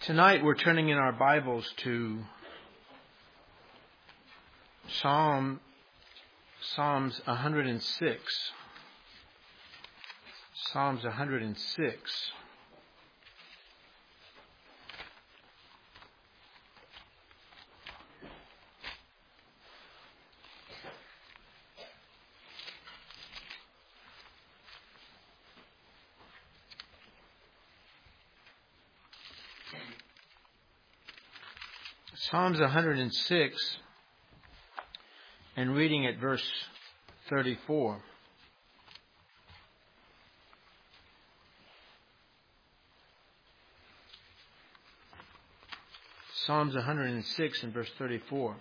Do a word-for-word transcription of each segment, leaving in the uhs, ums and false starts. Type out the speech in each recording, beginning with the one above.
Tonight we're turning in our Bibles to Psalm Psalms one hundred six. Psalms one hundred six. Psalms one hundred six, and reading at verse thirty-four. Psalms one hundred six and verse thirty-four.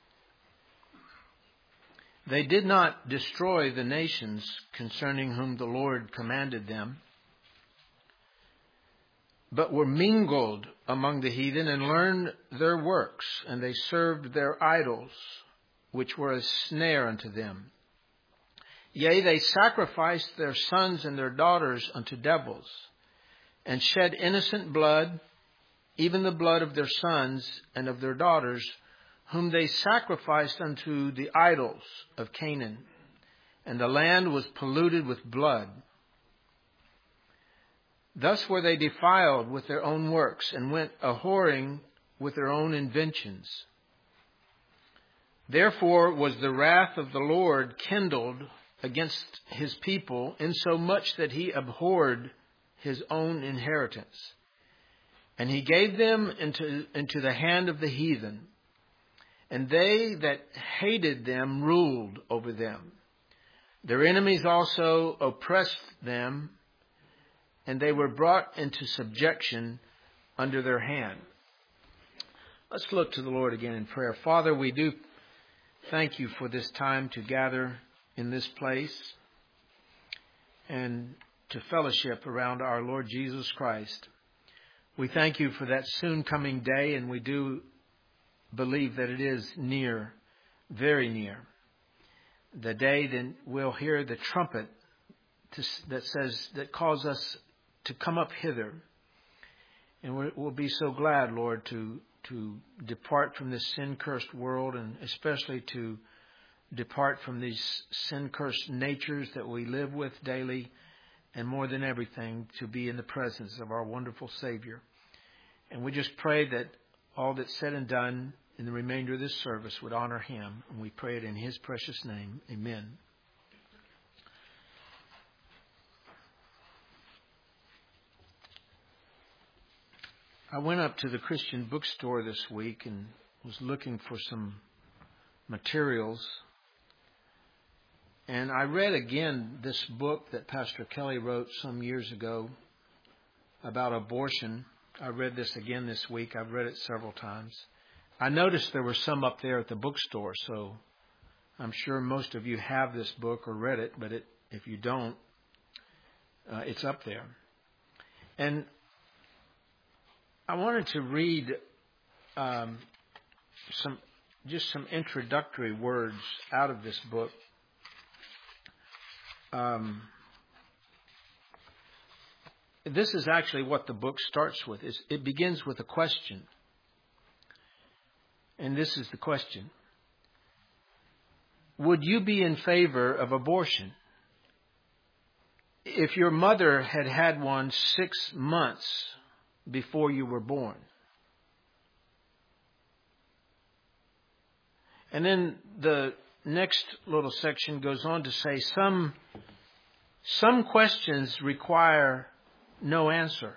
They did not destroy the nations concerning whom the Lord commanded them, but were mingled among the heathen and learned their works, and they served their idols, which were a snare unto them. Yea, they sacrificed their sons and their daughters unto devils, and shed innocent blood, even the blood of their sons and of their daughters, whom they sacrificed unto the idols of Canaan. And the land was polluted with blood. Thus were they defiled with their own works, and went a-whoring with their own inventions. Therefore was the wrath of the Lord kindled against his people, insomuch that he abhorred his own inheritance. And he gave them into, into the hand of the heathen, and they that hated them ruled over them. Their enemies also oppressed them, and they were brought into subjection under their hand. Let's look to the Lord again in prayer. Father, we do thank you for this time to gather in this place and to fellowship around our Lord Jesus Christ. We thank you for that soon coming day, and we do believe that it is near, very near. The day then we'll hear the trumpet that says, that calls us to come up hither. And we'll be so glad, Lord, to to depart from this sin-cursed world, and especially to depart from these sin-cursed natures that we live with daily, and more than everything, to be in the presence of our wonderful Savior. And we just pray that all that's said and done in the remainder of this service would honor Him. And we pray it in His precious name. Amen. I went up to the Christian bookstore this week and was looking for some materials. And I read again this book that Pastor Kelly wrote some years ago about abortion. I read this again this week. I've read it several times. I noticed there were some up there at the bookstore, so I'm sure most of you have this book or read it, but it, if you don't, uh, it's up there. And I wanted to read um, some, just some introductory words out of this book. Um, this is actually what the book starts with. It's, it begins with a question. And this is the question. Would you be in favor of abortion if your mother had had one six months before you were born? And then the next little section goes on to say some some questions require no answer.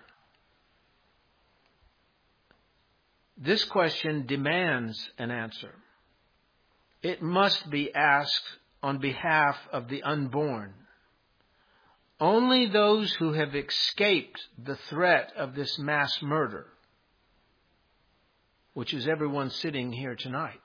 This question demands an answer. It must be asked on behalf of the unborn. Only those who have escaped the threat of this mass murder, which is everyone sitting here tonight.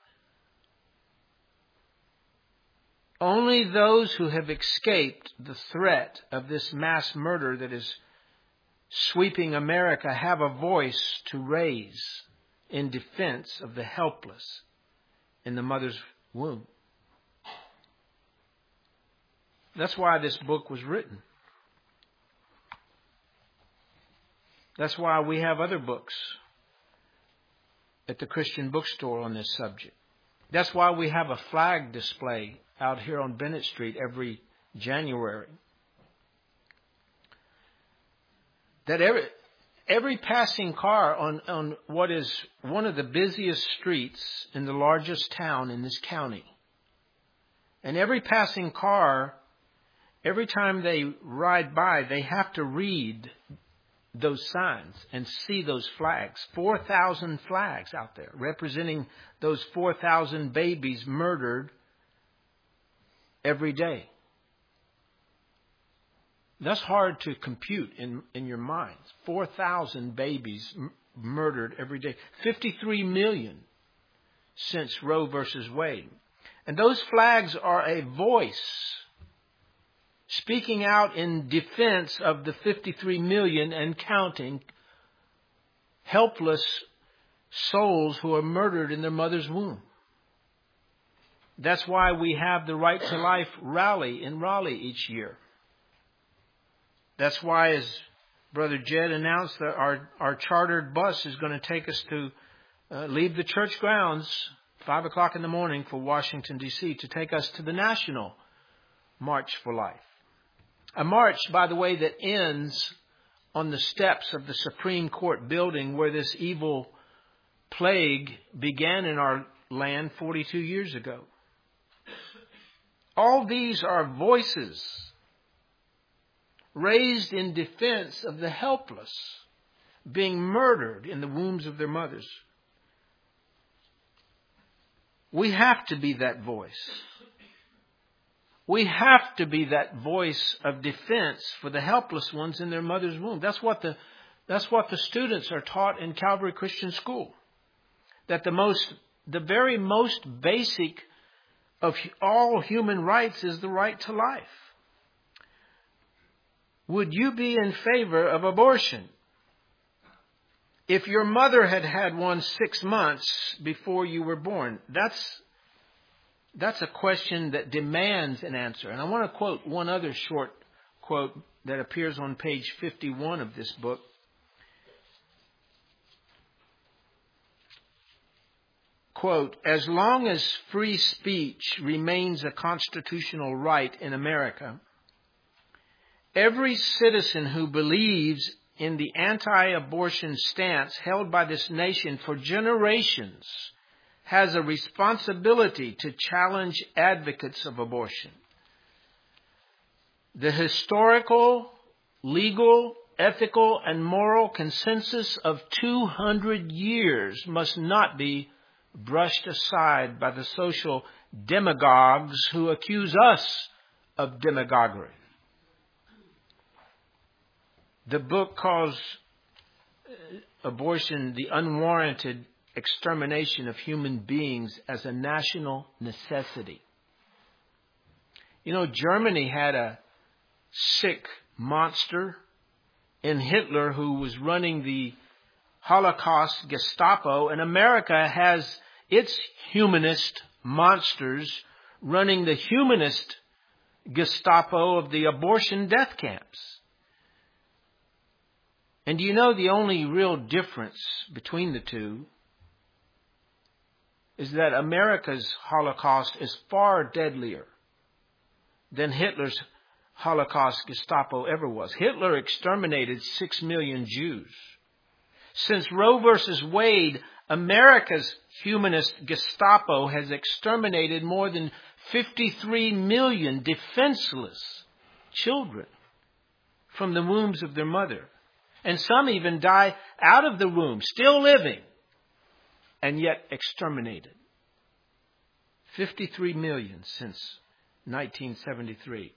Only those who have escaped the threat of this mass murder that is sweeping America have a voice to raise in defense of the helpless in the mother's womb. That's why this book was written. That's why we have other books at the Christian bookstore on this subject. That's why we have a flag display out here on Bennett Street every January. That every every passing car on, on what is one of the busiest streets in the largest town in this county, and every passing car, every time they ride by, they have to read those signs and see those flags. four thousand flags out there representing those four thousand babies murdered every day. That's hard to compute in, in your minds. four thousand babies m- murdered every day. fifty-three million since Roe versus Wade. And those flags are a voice speaking out in defense of the fifty-three million and counting helpless souls who are murdered in their mother's womb. That's why we have the Right to Life rally in Raleigh each year. That's why, as Brother Jed announced, that our, our chartered bus is going to take us to uh, leave the church grounds five o'clock in the morning for Washington, D C to take us to the National March for Life. A march, by the way, that ends on the steps of the Supreme Court building where this evil plague began in our land forty-two years ago. All these are voices raised in defense of the helpless being murdered in the wombs of their mothers. We have to be that voice. We have to be that voice of defense for the helpless ones in their mother's womb. That's what the, that's what the students are taught in Calvary Christian School. That the most, the very most basic of all human rights is the right to life. Would you be in favor of abortion if your mother had had one six months before you were born? That's That's a question that demands an answer. And I want to quote one other short quote that appears on page fifty-one of this book. Quote, "As long as free speech remains a constitutional right in America, every citizen who believes in the anti-abortion stance held by this nation for generations has a responsibility to challenge advocates of abortion. The historical, legal, ethical, and moral consensus of two hundred years must not be brushed aside by the social demagogues who accuse us of demagoguery." The book calls abortion the unwarranted extermination of human beings as a national necessity. You know, Germany had a sick monster in Hitler who was running the Holocaust Gestapo, and America has its humanist monsters running the humanist Gestapo of the abortion death camps. And do you know the only real difference between the two is that America's Holocaust is far deadlier than Hitler's Holocaust Gestapo ever was. Hitler exterminated six million Jews. Since Roe versus Wade, America's humanist Gestapo has exterminated more than fifty-three million defenseless children from the wombs of their mother. And some even die out of the womb, still living, and yet exterminated. fifty-three million since nineteen seventy-three.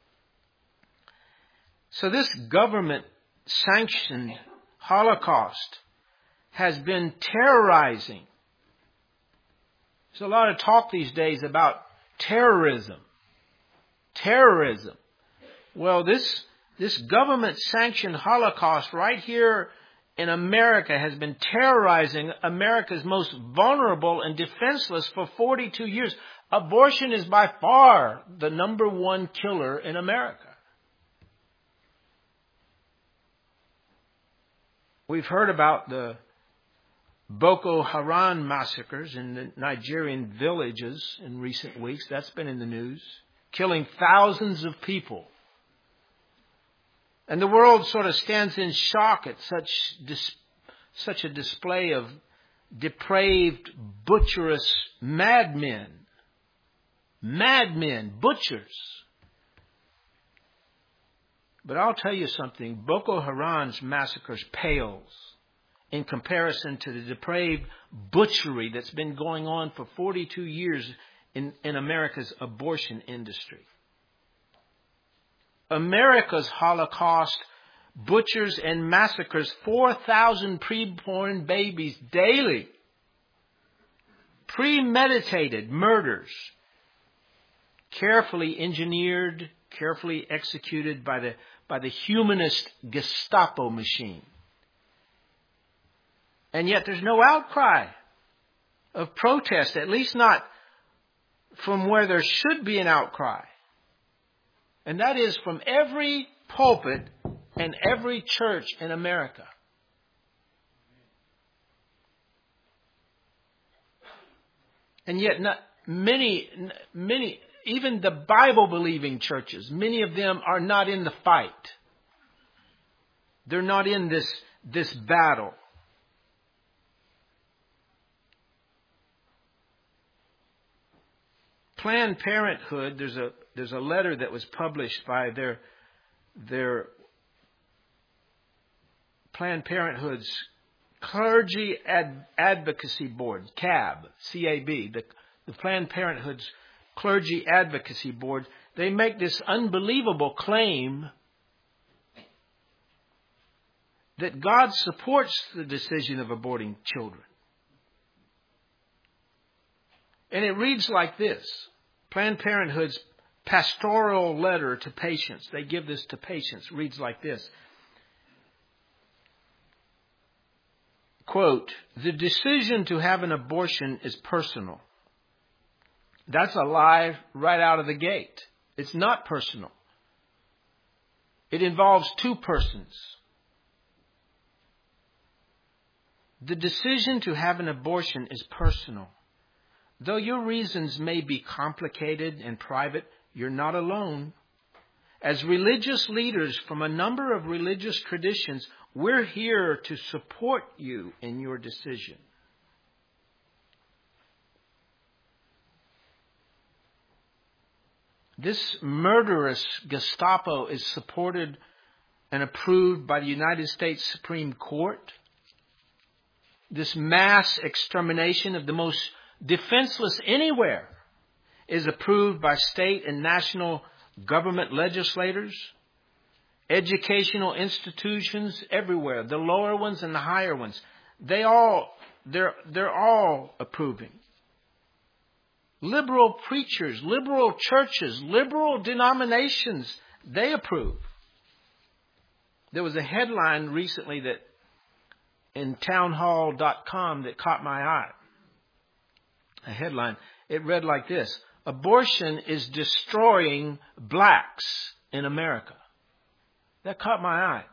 So this government-sanctioned Holocaust has been terrorizing. There's a lot of talk these days about terrorism. Terrorism. Well, this, this government-sanctioned Holocaust right here in America has been terrorizing America's most vulnerable and defenseless for forty-two years. Abortion is by far the number one killer in America. We've heard about the Boko Haram massacres in the Nigerian villages in recent weeks. That's been in the news. Killing thousands of people. And the world sort of stands in shock at such dis- such a display of depraved, butcherous madmen. Madmen, butchers. But I'll tell you something. Boko Haram's massacres pales in comparison to the depraved butchery that's been going on for forty-two years in, in America's abortion industry. America's Holocaust butchers and massacres four thousand preborn babies daily. Premeditated murders. Carefully engineered, carefully executed by the, by the humanist Gestapo machine. And yet there's no outcry of protest, at least not from where there should be an outcry. And that is from every pulpit and every church in America. And yet not many, many, even the Bible-believing churches, many of them are not in the fight. They're not in this, this battle. Planned Parenthood, there's a there's a letter that was published by their their Planned Parenthood's Clergy Ad, Advocacy Board, C A B, C A B, the, the Planned Parenthood's Clergy Advocacy Board. They make this unbelievable claim that God supports the decision of aborting children. And it reads like this. Planned Parenthood's pastoral letter to patients, they give this to patients, reads like this. Quote, the decision to have an abortion is personal. That's a lie right out of the gate. It's not personal. It involves two persons. The decision to have an abortion is personal. Though your reasons may be complicated and private, you're not alone. As religious leaders from a number of religious traditions, we're here to support you in your decision. This murderous Gestapo is supported and approved by the United States Supreme Court. This mass extermination of the most defenseless anywhere is approved by state and national government legislators, educational institutions everywhere, the lower ones and the higher ones. They all, they're, they're all approving. Liberal preachers, liberal churches, liberal denominations, they approve. There was a headline recently that in townhall dot com that caught my eye. A headline. It read like this. Abortion is destroying blacks in America. That caught my eye.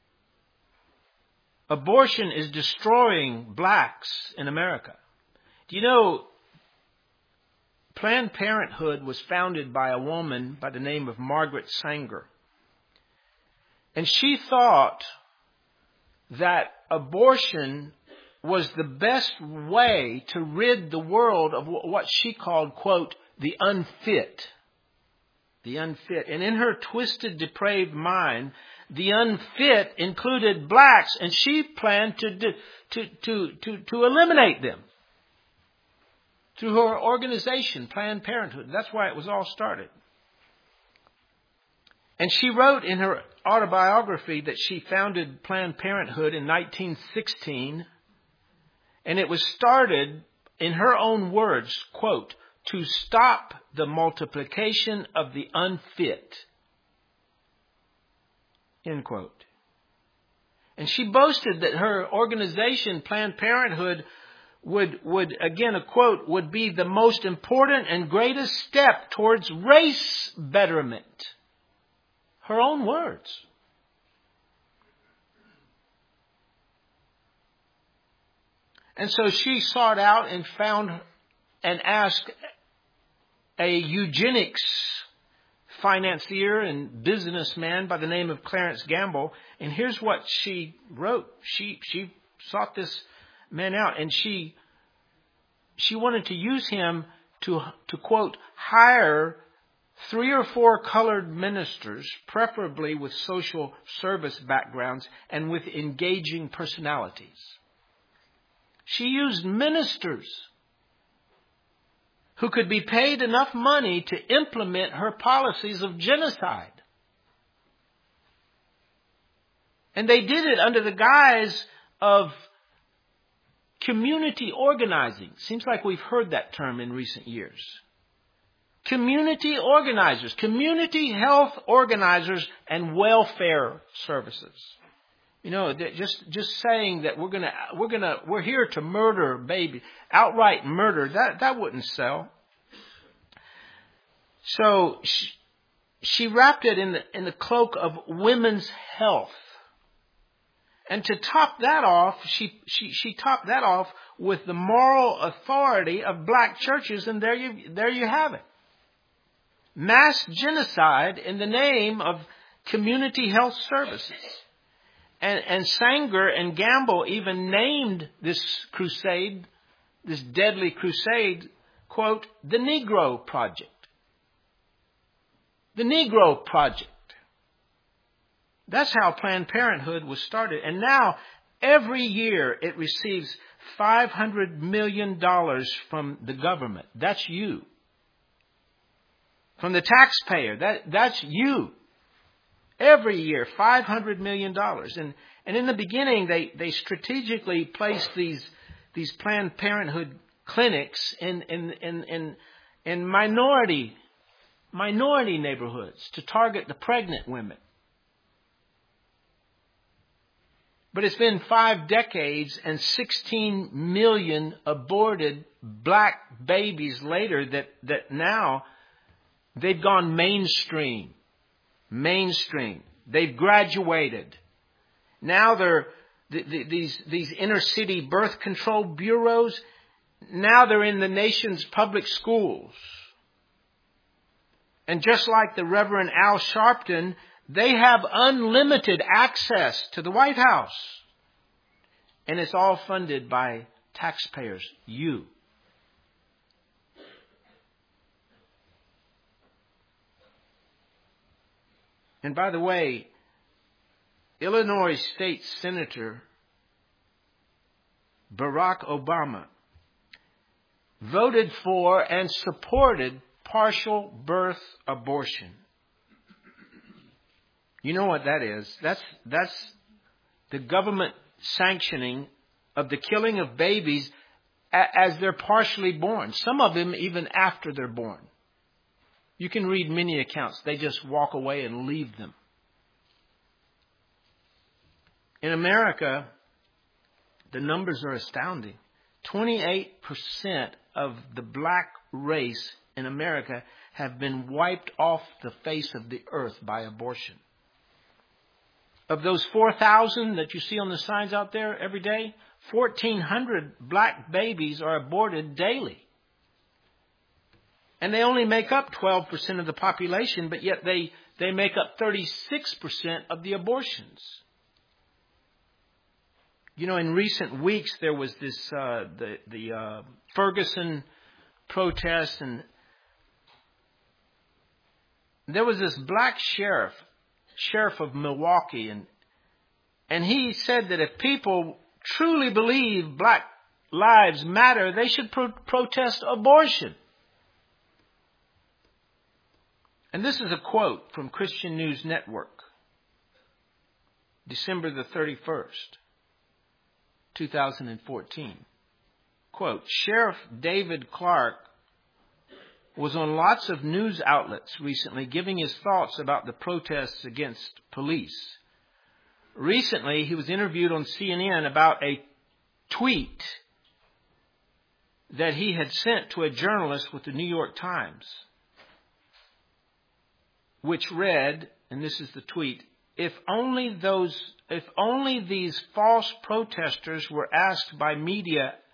Abortion is destroying blacks in America. Do you know, Planned Parenthood was founded by a woman by the name of Margaret Sanger. And she thought that abortion was the best way to rid the world of what she called, quote, the unfit. The unfit. And in her twisted, depraved mind, the unfit included blacks, and she planned to, to, to, to, to eliminate them through her organization, Planned Parenthood. That's why it was all started. And she wrote in her autobiography that she founded Planned Parenthood in nineteen sixteen. And it was started, in her own words, quote, to stop the multiplication of the unfit. End quote. And she boasted that her organization, Planned Parenthood, would, would again, a quote, would be the most important and greatest step towards race betterment. Her own words. And so she sought out and found and asked a eugenics financier and businessman by the name of Clarence Gamble. And here's what she wrote. She she sought this man out, and she she wanted to use him to to quote hire three or four colored ministers, preferably with social service backgrounds and with engaging personalities. She used ministers who could be paid enough money to implement her policies of genocide. And they did it under the guise of community organizing. Seems like we've heard that term in recent years. Community organizers, community health organizers, and welfare services. You know, just just saying that we're gonna we're gonna we're here to murder baby, outright murder, that that wouldn't sell. So she, she wrapped it in the in the cloak of women's health, and to top that off, she she she topped that off with the moral authority of black churches, and there you there you have it. Mass genocide in the name of community health services. And, and Sanger and Gamble even named this crusade, this deadly crusade, quote, the Negro Project. The Negro Project. That's how Planned Parenthood was started. And now, every year, it receives five hundred million dollars from the government. That's you. From the taxpayer. That, that's you. Every year, five hundred million dollars. And, and in the beginning, they, they strategically placed these, these Planned Parenthood clinics in, in, in, in, in minority, minority neighborhoods to target the pregnant women. But it's been five decades and sixteen million aborted black babies later that, that now they've gone mainstream. Mainstream. They've graduated. Now they're the, the, these these inner city birth control bureaus. Now they're in the nation's public schools. And just like the Reverend Al Sharpton, they have unlimited access to the White House. And it's all funded by taxpayers, you. And by the way, Illinois State Senator Barack Obama voted for and supported partial birth abortion. You know what that is? That's, that's the government sanctioning of the killing of babies as they're partially born. Some of them even after they're born. You can read many accounts. They just walk away and leave them. In America, the numbers are astounding. twenty-eight percent of the black race in America have been wiped off the face of the earth by abortion. Of those four thousand that you see on the signs out there every day, fourteen hundred black babies are aborted daily. And they only make up twelve percent of the population, but yet they, they make up thirty-six percent of the abortions. You know, in recent weeks, there was this, uh, the, the uh, Ferguson protest, and there was this black sheriff, sheriff of Milwaukee, and, and he said that if people truly believe black lives matter, they should pro- protest abortion. And this is a quote from Christian News Network, December the thirty-first, two thousand fourteen. Quote, Sheriff David Clark was on lots of news outlets recently giving his thoughts about the protests against police. Recently, he was interviewed on C N N about a tweet that he had sent to a journalist with the New York Times, which read, and this is the tweet, if only those, if only these false protesters were asked by media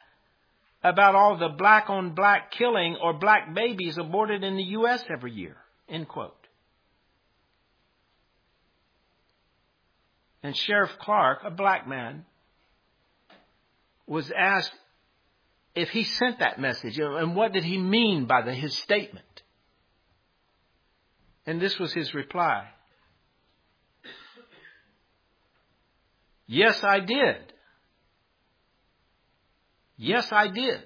about all the black on black killing or black babies aborted in the U S every year, end quote. And Sheriff Clark, a black man, was asked if he sent that message and what did he mean by the, his statement. And this was his reply. Yes, I did. Yes, I did.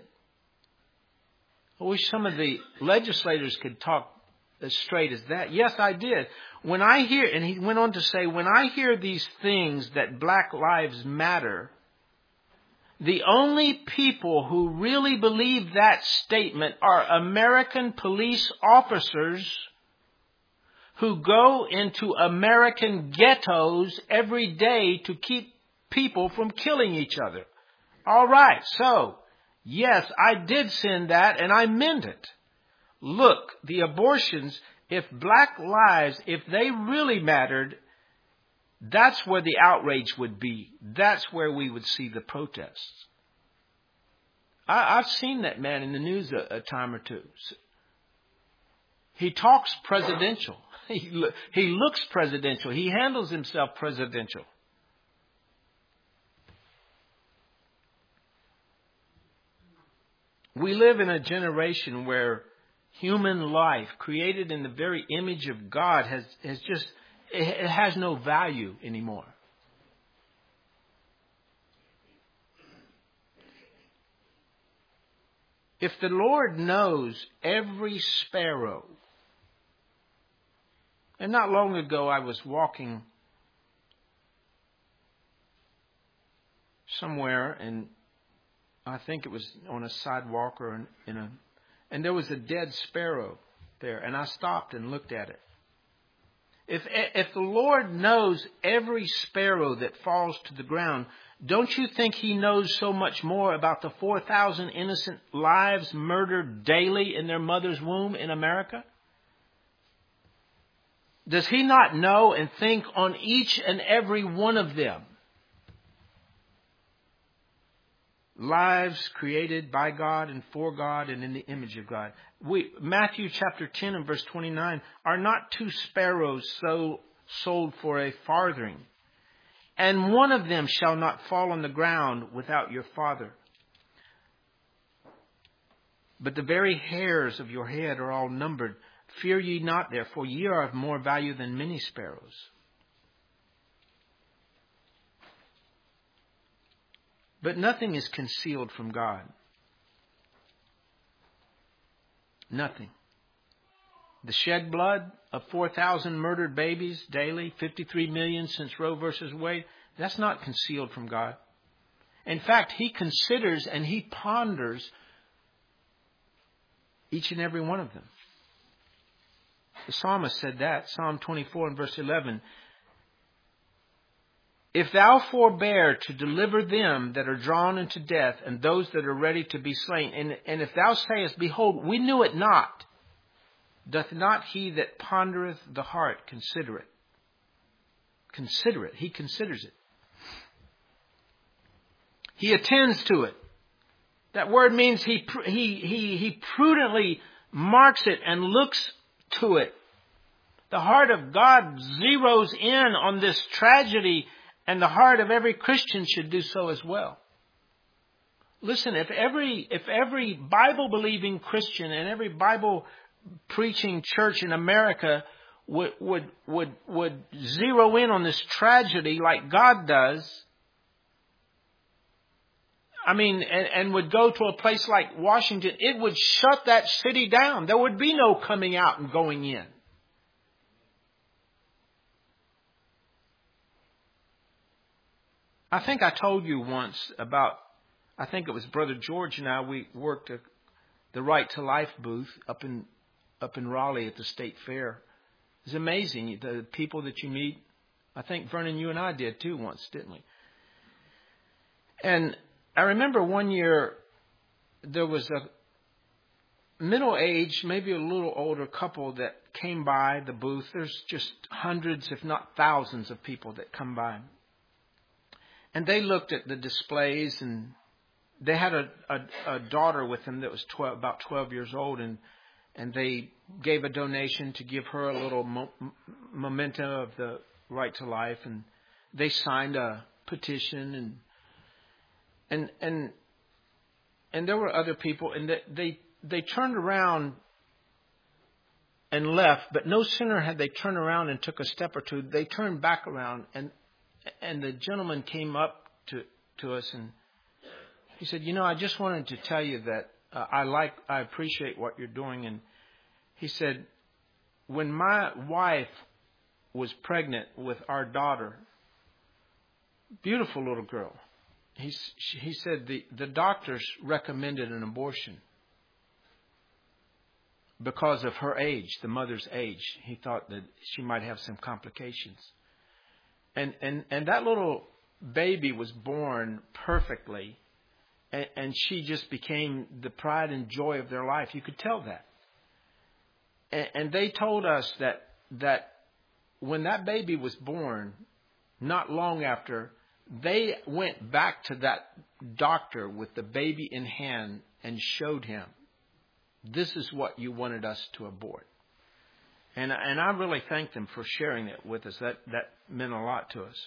I wish some of the legislators could talk as straight as that. Yes, I did. When I hear, and he went on to say, when I hear these things that Black Lives Matter, the only people who really believe that statement are American police officers who go into American ghettos every day to keep people from killing each other. All right, so, yes, I did send that, and I meant it. Look, the abortions, if black lives, if they really mattered, that's where the outrage would be. That's where we would see the protests. I, I've seen that man in the news a, a time or two. He talks presidential. He, he looks presidential. He handles himself presidential. We live in a generation where human life, created in the very image of God, has, has just, it has no value anymore. If the Lord knows every sparrow, and not long ago I was walking somewhere, and I think it was on a sidewalk or in, in a, and there was a dead sparrow there, and I stopped and looked at it. If if the Lord knows every sparrow that falls to the ground, don't you think He knows so much more about the four thousand innocent lives murdered daily in their mother's womb in America? Does He not know and think on each and every one of them? Lives created by God and for God and in the image of God. We, Matthew chapter ten and verse twenty-nine, are not two sparrows so sold for a farthing, and one of them shall not fall on the ground without your Father. But the very hairs of your head are all numbered. Fear ye not, therefore, ye are of more value than many sparrows. But nothing is concealed from God. Nothing. The shed blood of four thousand murdered babies daily, fifty-three million since Roe versus Wade, that's not concealed from God. In fact, He considers and He ponders each and every one of them. The psalmist said that, Psalm twenty-four and verse eleven. If thou forbear to deliver them that are drawn into death, and those that are ready to be slain, and, and if thou sayest, behold, we knew it not, doth not he that pondereth the heart consider it? Consider it. He considers it. He attends to it. That word means he, he, he, he prudently marks it and looks to it. The heart of God zeroes in on this tragedy, and the heart of every Christian should do so as well. Listen, if every if every Bible-believing Christian and every Bible-preaching church in America would would would would zero in on this tragedy like God does, I mean, and, and would go to a place like Washington, it would shut that city down. There would be no coming out and going in. I think I told you once about, I think it was Brother George and I, we worked at the Right to Life booth up in up in Raleigh at the State Fair. It's amazing, the people that you meet. I think, Vernon, you and I did too once, didn't we? And I remember one year there was a middle-aged, maybe a little older couple that came by the booth. There's just hundreds, if not thousands of people that come by. And they looked at the displays and they had a, a, a daughter with them that was twelve, about twelve years old, and and they gave a donation to give her a little mo- memento of the right to life, and they signed a petition, and and and and there were other people, and they they, they turned around and left, but no sooner had they turned around and took a step or two, they turned back around, and and the gentleman came up to to us, and he said, "You know, I just wanted to tell you that uh, I like, I appreciate what you're doing." And he said, "When my wife was pregnant with our daughter, beautiful little girl, he he said the the doctors recommended an abortion because of her age, the mother's age. He thought that she might have some complications, and and and that little baby was born perfectly." And she just became the pride and joy of their life. You could tell that. And they told us that that when that baby was born, not long after, they went back to that doctor with the baby in hand and showed him, "This is what you wanted us to abort." And and I really thank them for sharing it with us. That that meant a lot to us.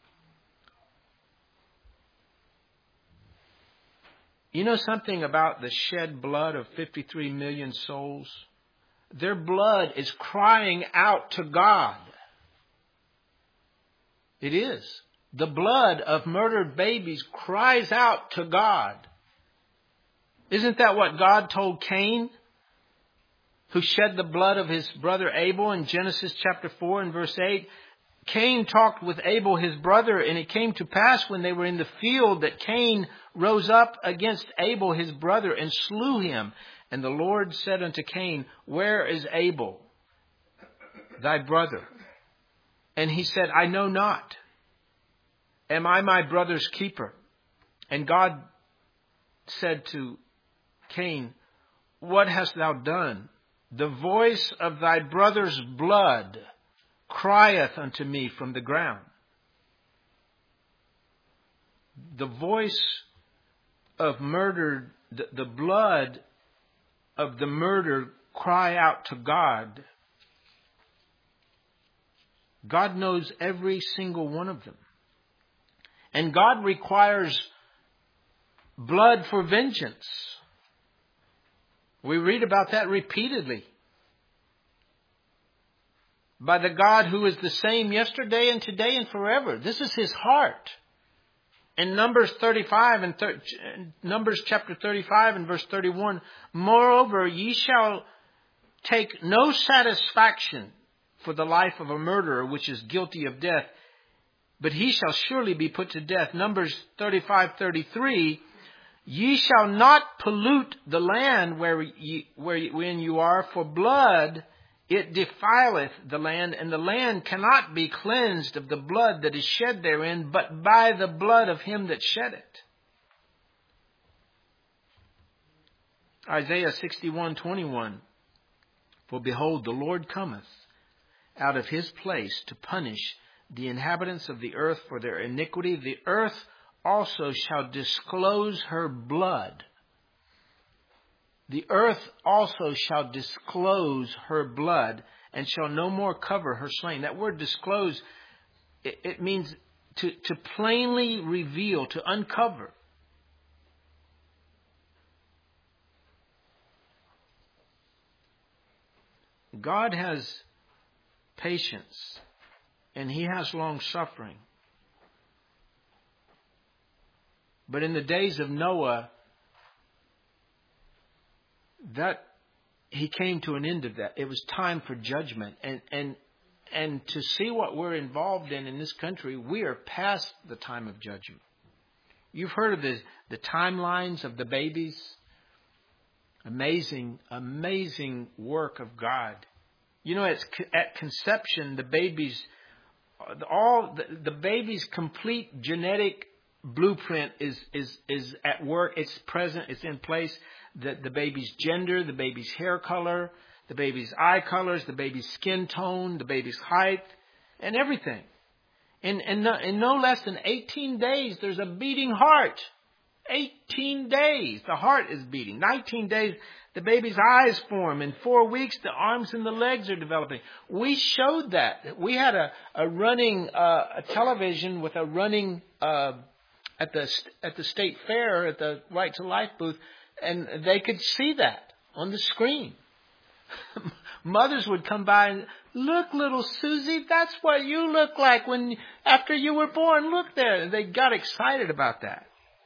You know something about the shed blood of fifty-three million souls? Their blood is crying out to God. It is. The blood of murdered babies cries out to God. Isn't that what God told Cain, who shed the blood of his brother Abel in Genesis chapter four and verse eight? Cain talked with Abel, his brother, and it came to pass when they were in the field that Cain rose up against Abel, his brother, and slew him. And the Lord said unto Cain, "Where is Abel, thy brother?" And he said, "I know not. Am I my brother's keeper?" And God said to Cain, "What hast thou done? The voice of thy brother's blood crieth unto me from the ground." The voice of murdered, the, the blood of the murdered cry out to God. God knows every single one of them. And God requires blood for vengeance. We read about that repeatedly. By the God who is the same yesterday and today and forever. This is his heart. In Numbers thirty-five and thir- Numbers chapter thirty-five and verse thirty-one, "Moreover, ye shall take no satisfaction for the life of a murderer which is guilty of death, but he shall surely be put to death." Numbers thirty-five thirty-three, "Ye shall not pollute the land where ye, wherein you are, for blood it defileth the land, and the land cannot be cleansed of the blood that is shed therein, but by the blood of him that shed it." Isaiah sixty-one twenty-one, "For behold, the Lord cometh out of his place to punish the inhabitants of the earth for their iniquity. The earth also shall disclose her blood." The earth also shall disclose her blood, and shall no more cover her slain. That word disclose, it, it means to, to plainly reveal, to uncover. God has patience, and he has long suffering. But in the days of Noah, that he came to an end of that. It was time for judgment. And and and to see what we're involved in in this country, we are past the time of judgment. You've heard of the, the timelines of the babies. Amazing, amazing work of God. You know, it's at conception, the baby's, all the, the baby's complete genetic blueprint is, is, is at work. It's present. It's in place. The, the baby's gender, the baby's hair color, the baby's eye colors, the baby's skin tone, the baby's height, and everything. In, in, no, in no less than eighteen days, there's a beating heart. eighteen days, the heart is beating. nineteen days, the baby's eyes form. In four weeks, the arms and the legs are developing. We showed that. We had a, a running uh, a television with a running uh, at the at the state fair at the Right to Life booth, and they could see that on the screen. Mothers would come by and, look, little Susie, that's what you look like when after you were born. Look there. And they got excited about that.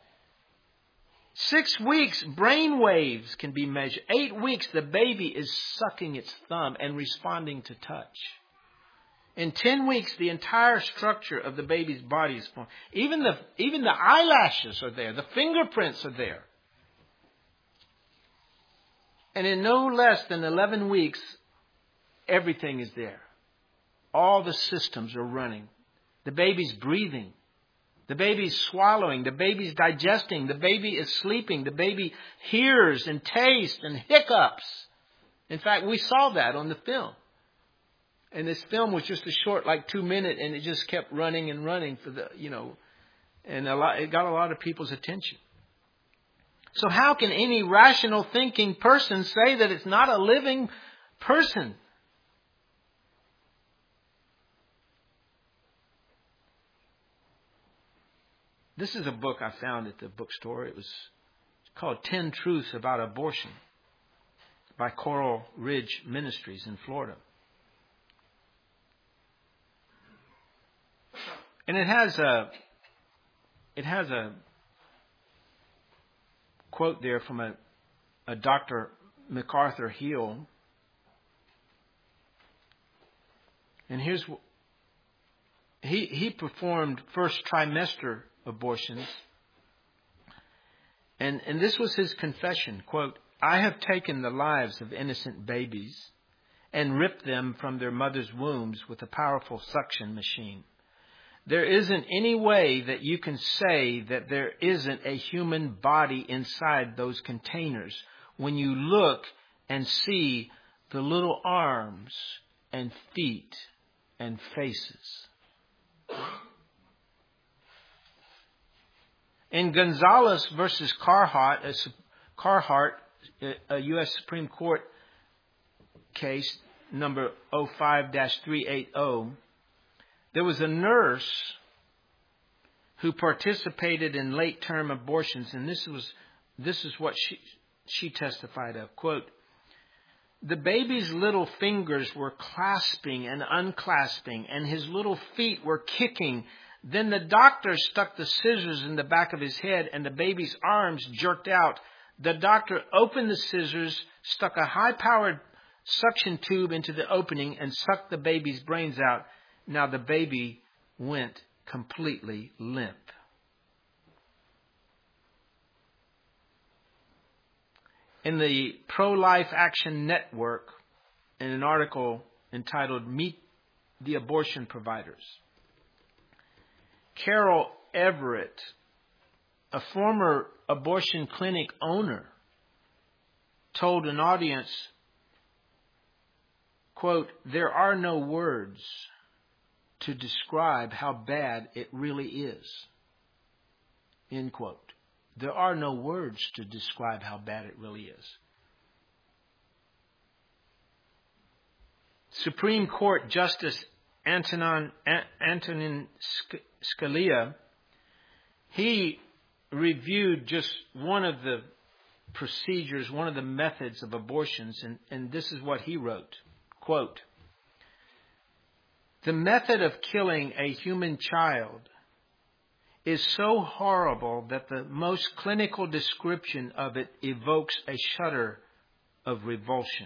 Six weeks, brain waves can be measured. Eight weeks, the baby is sucking its thumb and responding to touch. In ten weeks, the entire structure of the baby's body is formed. Even the, even the eyelashes are there. The fingerprints are there. And in no less than eleven weeks, everything is there. All the systems are running. The baby's breathing. The baby's swallowing. The baby's digesting. The baby is sleeping. The baby hears and tastes and hiccups. In fact, we saw that on the film. And this film was just a short, like two minute, and it just kept running and running for the, you know, and a lot, it got a lot of people's attention. So how can any rational thinking person say that it's not a living person? This is a book I found at the bookstore. It was called Ten Truths About Abortion by Coral Ridge Ministries in Florida. And it has a, it has a quote there from a, a Doctor MacArthur Hill. And here's what he, he performed first trimester abortions. And, and this was his confession, quote, I have taken the lives of innocent babies and ripped them from their mother's wombs with a powerful suction machine. There isn't any way that you can say that there isn't a human body inside those containers when you look and see the little arms and feet and faces. In Gonzalez versus Carhart, a, Carhart, a U S Supreme Court case number oh five dash three eighty, there was a nurse who participated in late-term abortions, and this was this is what she she testified of. Quote, the baby's little fingers were clasping and unclasping, and his little feet were kicking. Then the doctor stuck the scissors in the back of his head, and the baby's arms jerked out. The doctor opened the scissors, stuck a high-powered suction tube into the opening, and sucked the baby's brains out. Now the baby went completely limp. In the Pro-Life Action Network, in an article entitled Meet the Abortion Providers, Carol Everett, a former abortion clinic owner, told an audience, quote, there are no words to describe how bad it really is, end quote. There are no words to describe how bad it really is. Supreme Court Justice Antonin, Antonin Scalia, he reviewed just one of the procedures, one of the methods of abortions, and, and this is what he wrote. Quote, the method of killing a human child is so horrible that the most clinical description of it evokes a shudder of revulsion.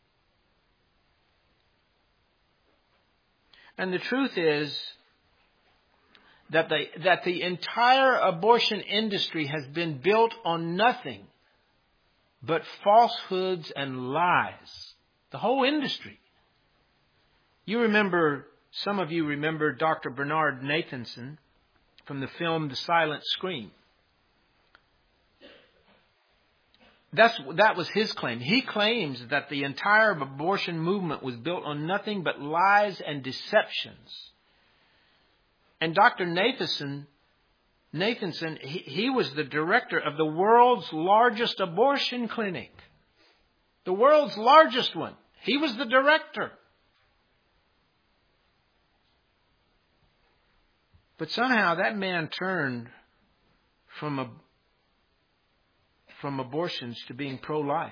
And the truth is that the, that the entire abortion industry has been built on nothing but falsehoods and lies. The whole industry. You remember, some of you remember Doctor Bernard Nathanson from the film The Silent Scream. That's, that was his claim. He claims that the entire abortion movement was built on nothing but lies and deceptions. And Doctor Nathanson, Nathanson, he, he was the director of the world's largest abortion clinic. The world's largest one. He was the director. But somehow that man turned from a, from abortions to being pro-life.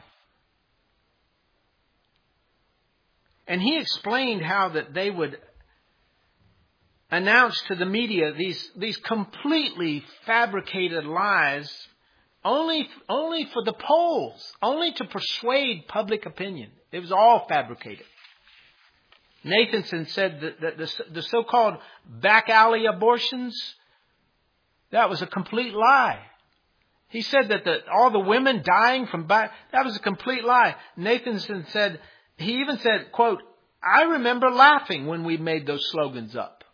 And he explained how that they would announce to the media these, these completely fabricated lies only, only for the polls, only to persuade public opinion. It was all fabricated. Nathanson said that, that the, the so-called back alley abortions, that was a complete lie. He said that the, all the women dying from back, that was a complete lie. Nathanson said, he even said, quote, I remember laughing when we made those slogans up.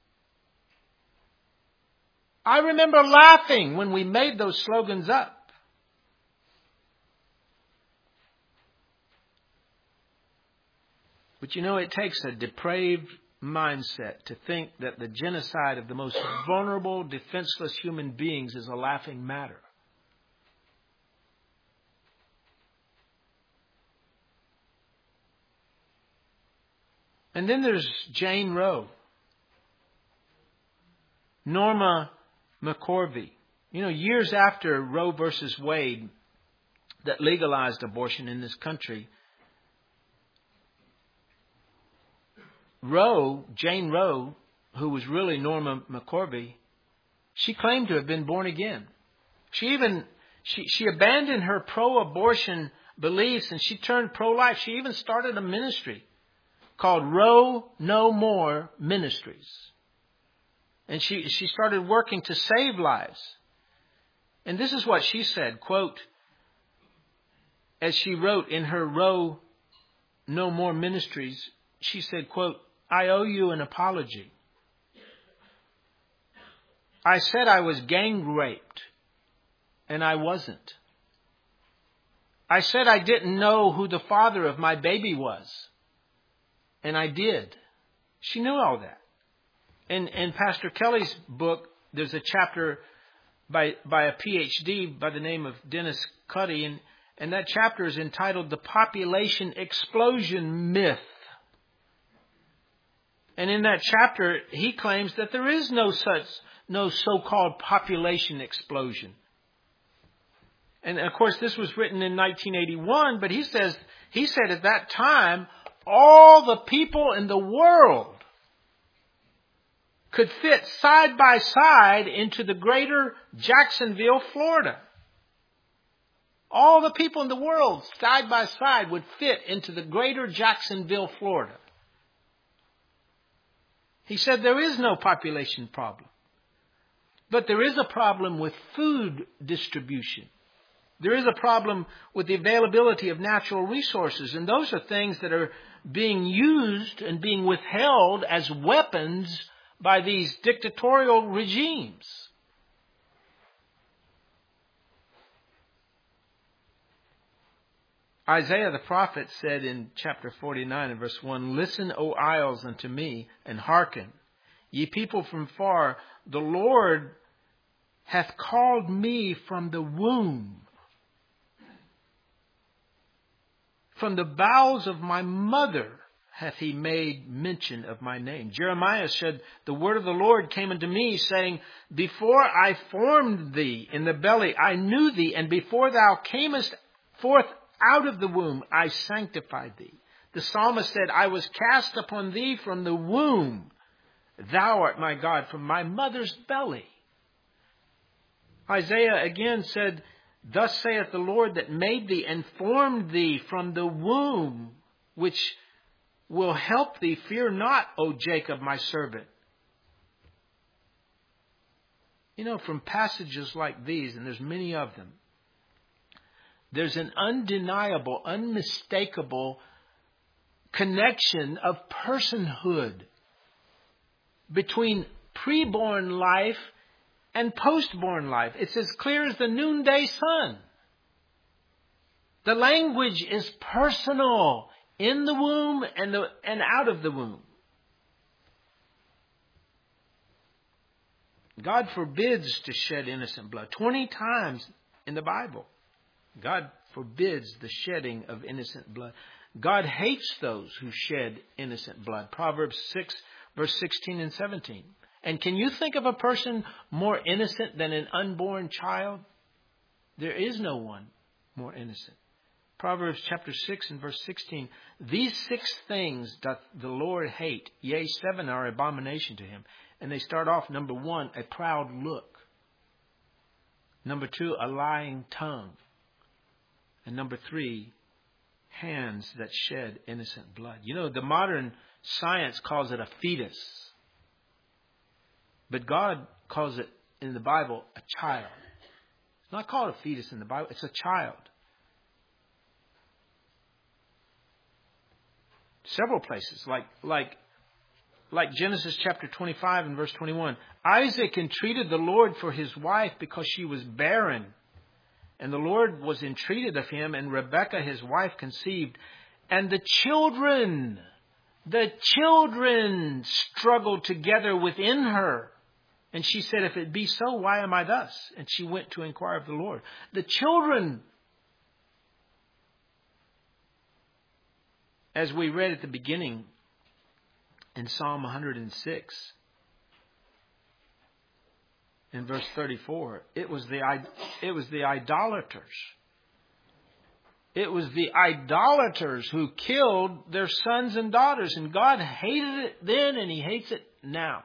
I remember laughing when we made those slogans up. But you know, it takes a depraved mindset to think that the genocide of the most vulnerable, defenseless human beings is a laughing matter. And then there's Jane Roe, Norma McCorvey. You know, years after Roe versus Wade that legalized abortion in this country, Roe, Jane Roe, who was really Norma McCorvey, she claimed to have been born again. She even, she, she abandoned her pro-abortion beliefs and she turned pro-life. She even started a ministry called Roe No More Ministries. And she, she started working to save lives. And this is what she said, quote, as she wrote in her Roe No More Ministries, she said, quote, I owe you an apology. I said I was gang raped, and I wasn't. I said I didn't know who the father of my baby was, and I did. She knew all that. In, in Pastor Kelly's book, there's a chapter by, by a P H D by the name of Dennis Cuddy, and, and that chapter is entitled The Population Explosion Myth. And in that chapter, he claims that there is no such, no so-called population explosion. And of course, this was written in nineteen eighty-one, but he says, he said at that time, all the people in the world could fit side by side into the greater Jacksonville, Florida. All the people in the world, side by side, would fit into the greater Jacksonville, Florida. He said there is no population problem. But there is a problem with food distribution. There is a problem with the availability of natural resources. And those are things that are being used and being withheld as weapons by these dictatorial regimes. Isaiah the prophet said in chapter forty-nine and verse one, Listen, O isles, unto me, and hearken, ye people from far, the Lord hath called me from the womb. From the bowels of my mother hath he made mention of my name. Jeremiah said, The word of the Lord came unto me, saying, Before I formed thee in the belly, I knew thee, and before thou camest forth out of the womb, I sanctified thee. The psalmist said, I was cast upon thee from the womb. Thou art my God from my mother's belly. Isaiah again said, Thus saith the Lord that made thee and formed thee from the womb, which will help thee. Fear not, O Jacob, my servant. You know, from passages like these, and there's many of them, there's an undeniable, unmistakable connection of personhood between preborn life and postborn life. It's as clear as the noonday sun. The language is personal in the womb and, the, and out of the womb. God forbids to shed innocent blood. Twenty times in the Bible, God forbids the shedding of innocent blood. God hates those who shed innocent blood. Proverbs six, verse sixteen and seventeen. And can you think of a person more innocent than an unborn child? There is no one more innocent. Proverbs chapter six and verse sixteen. These six things doth the Lord hate, yea, seven are abomination to him. And they start off, number one, a proud look. Number two, a lying tongue. And number three, hands that shed innocent blood. You know, the modern science calls it a fetus. But God calls it in the Bible a child. It's not called a fetus in the Bible. It's a child. Several places, like like like Genesis chapter twenty-five and verse twenty-one. Isaac entreated the Lord for his wife because she was barren. And the Lord was entreated of him, and Rebekah his wife conceived. And the children, the children struggled together within her. And she said, if it be so, why am I thus? And she went to inquire of the Lord. The children, as we read at the beginning in Psalm one hundred six, in verse thirty-four, it was the it was the idolaters. It was the idolaters who killed their sons and daughters. And God hated it then, and He hates it now.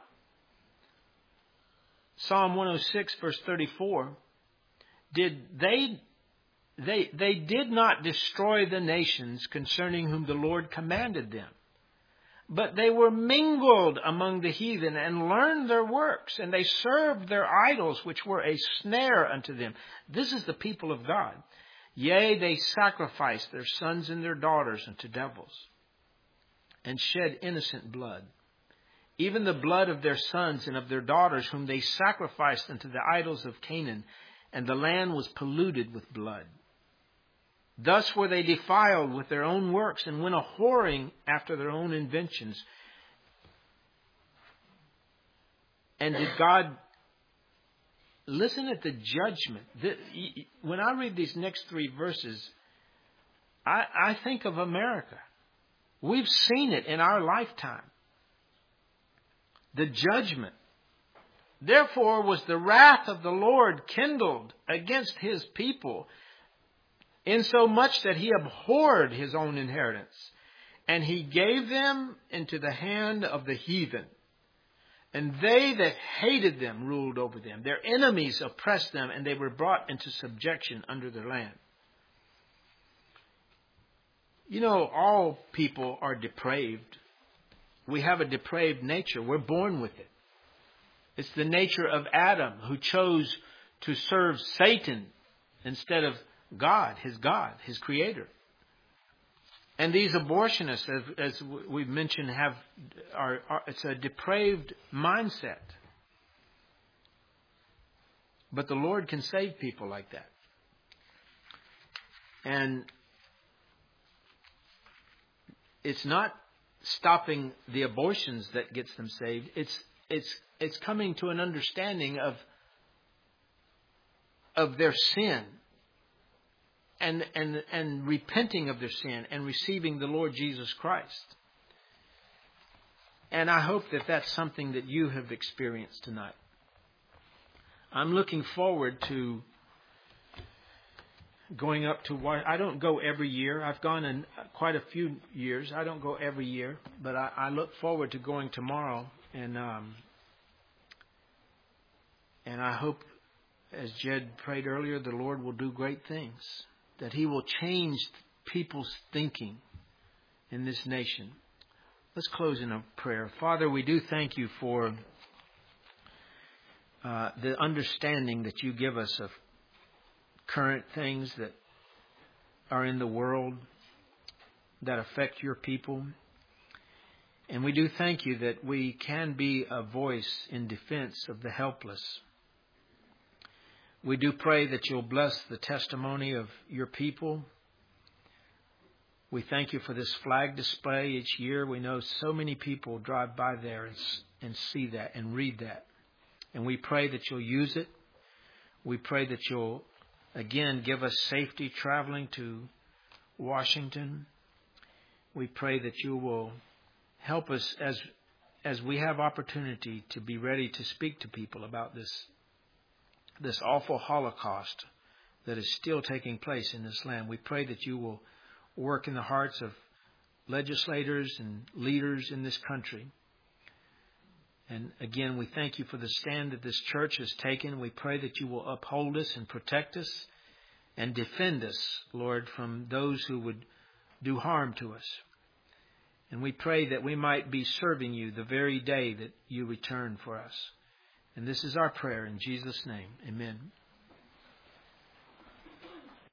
Psalm one oh six, verse thirty-four. Did they, they, they did not destroy the nations concerning whom the Lord commanded them. But they were mingled among the heathen and learned their works, and they served their idols, which were a snare unto them. This is the people of God. Yea, they sacrificed their sons and their daughters unto devils, and shed innocent blood, even the blood of their sons and of their daughters, whom they sacrificed unto the idols of Canaan, and the land was polluted with blood. Thus were they defiled with their own works, and went a-whoring after their own inventions. And did God listen at the judgment? When I read these next three verses, I, I think of America. We've seen it in our lifetime. The judgment. Therefore was the wrath of the Lord kindled against His people, insomuch that He abhorred His own inheritance, and He gave them into the hand of the heathen. And they that hated them ruled over them. Their enemies oppressed them, and they were brought into subjection under their land. You know, all people are depraved. We have a depraved nature. We're born with it. It's the nature of Adam, who chose to serve Satan instead of God, his God, his creator. And these abortionists, as, as we've mentioned, have are, are it's a depraved mindset. But the Lord can save people like that. And it's not stopping the abortions that gets them saved. It's it's it's coming to an understanding of of their sin. And, and and repenting of their sin and receiving the Lord Jesus Christ. And I hope that that's something that you have experienced tonight. I'm looking forward to going up to what I don't go every year. I've gone in quite a few years. I don't go every year, but I, I look forward to going tomorrow. And um, and I hope, as Jed prayed earlier, the Lord will do great things. That He will change people's thinking in this nation. Let's close in a prayer. Father, we do thank You for uh, the understanding that You give us of current things that are in the world that affect Your people. And we do thank You that we can be a voice in defense of the helpless. We do pray that You'll bless the testimony of Your people. We thank You for this flag display each year. We know so many people drive by there and, and see that and read that. And we pray that you'll use it. We pray that you'll, again, give us safety traveling to Washington. We pray that you will help us as as we have opportunity to be ready to speak to people about this this awful Holocaust that is still taking place in this land. We pray that you will work in the hearts of legislators and leaders in this country. And again, we thank you for the stand that this church has taken. We pray that you will uphold us and protect us and defend us, Lord, from those who would do harm to us. And we pray that we might be serving you the very day that you return for us. And this is our prayer in Jesus' name. Amen.